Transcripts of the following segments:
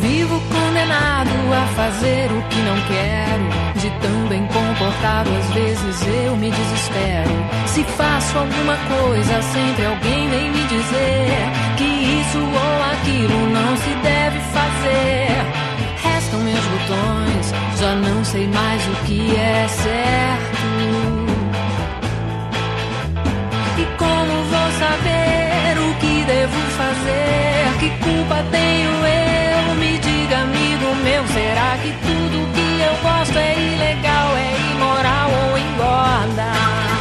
vivo condenado a fazer o que não quero. De tão bem comportado, às vezes eu me desespero. Se faço alguma coisa, sempre alguém vem me dizer que isso ou aquilo não se deve fazer. Restam meus botões, já não sei mais o que é certo. E como vou saber o que devo fazer? Que culpa tenho eu? Me diga, amigo meu, será que tudo que eu gosto é ilegal, é imoral ou engorda?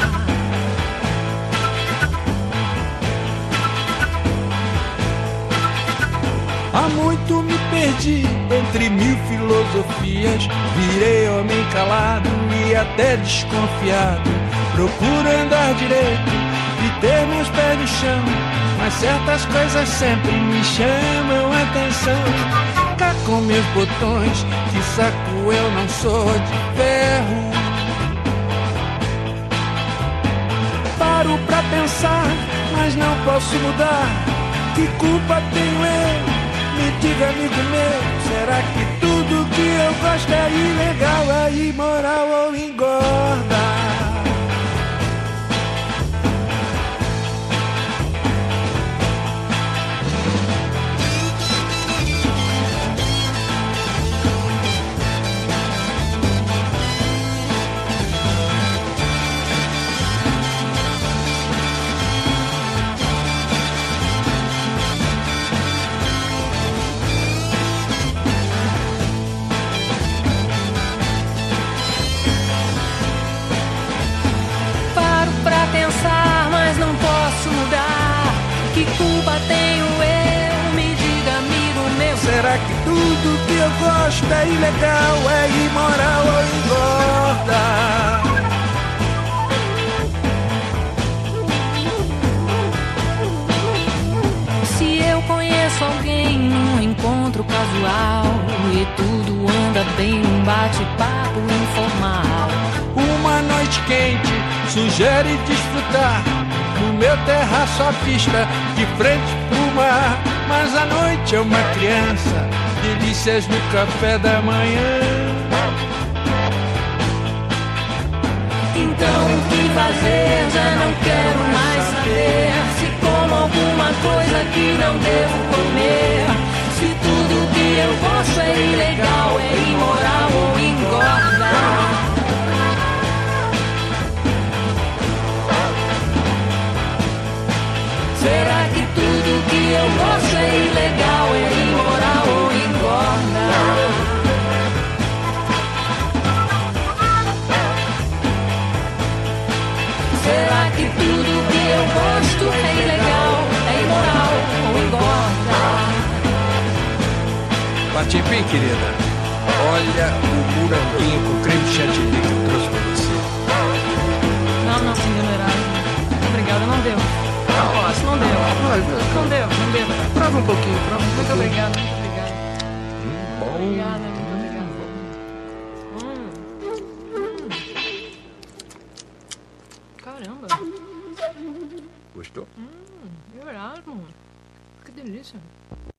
Há muito me perdi entre mil filosofias. Virei homem calado e até desconfiado. Procuro andar direito e ter meus pés no chão, mas certas coisas sempre me chamam a atenção. Cá com meus botões, que saco, eu não sou de ferro. Paro pra pensar, mas não posso mudar. Que culpa tenho eu? Me diga, amigo meu, será que tudo que eu gosto é ilegal, é imoral ou engorda? Mas não posso mudar. Que culpa tenho eu? Me diga, amigo meu, será que tudo que eu gosto é ilegal, é imoral ou engorda? Se eu conheço alguém num encontro casual e tudo anda bem num bate-papo informal, uma noite quente sugere desfrutar no meu terraço à vista, de frente pro mar. Mas a noite é uma criança, delícias no café da manhã. Então o que fazer? Já não quero mais saber. Se como alguma coisa que não devo comer. Se tudo que eu gosto é ilegal, é imoral ou engorda. Será que tudo que eu gosto é ilegal, é imoral ou engorda? Será que tudo que eu gosto é ilegal, é imoral ou engorda? Bate bem, querida. Olha o moranguinho com creme chantilly que eu trouxe pra você. Não, senhor Erasmo. Obrigada, não deu. Não posso, não deu. Não deu, não deu. Prova um pouquinho, prova um pouquinho. Muito obrigada, muito obrigada. Bom. Obrigada, muito obrigada. Caramba. Gostou? Erasmo. Que delícia.